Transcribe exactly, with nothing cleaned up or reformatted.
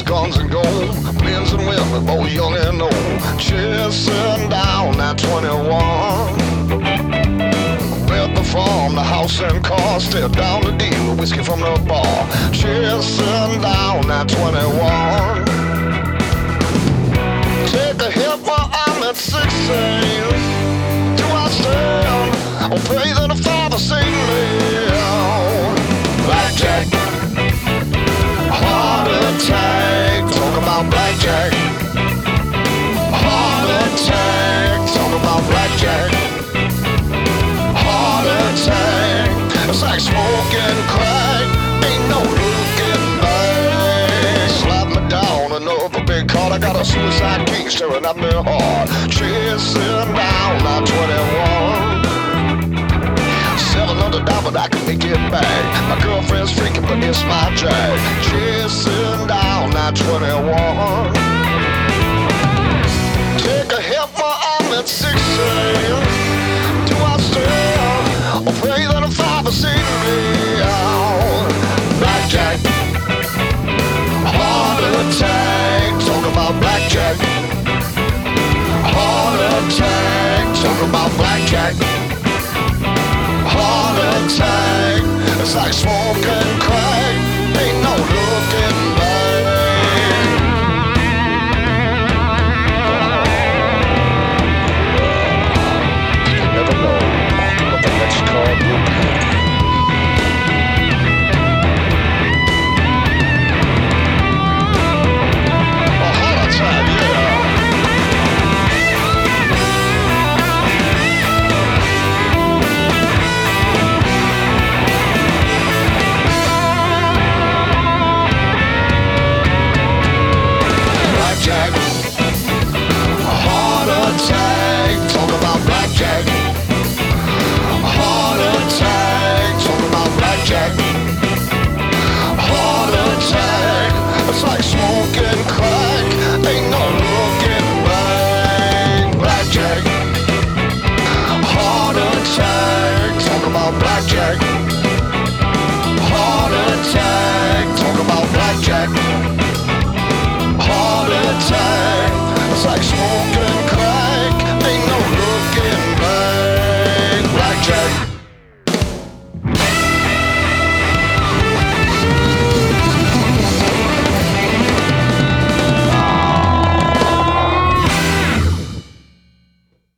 guns and gold, men's and women, both young and old, chasing down that twenty-one. At the farm, the house and car, step down the deal, whiskey from the bar, chasing down that twenty-one. Take a hit while I'm at sixteen. Do I stand or pray that the Father save me? Blackjack, heart attack, talk about blackjack. Heart attack, talk about blackjack. Heart attack, it's like smoking crack, ain't no looking back. Slap me down another big card, I got a suicide king staring at me hard, chasing down that twenty-one. Sell another dime but I can make it back. My girlfriend's freaking but it's my drag, chasing down that twenty-one. Take a hit while I'm at sixteen. Do I stand or pray that the Father save me? Blackjack, heart attack, talk about blackjack. Heart attack, talk about blackjack. Heart attack, it's like smoke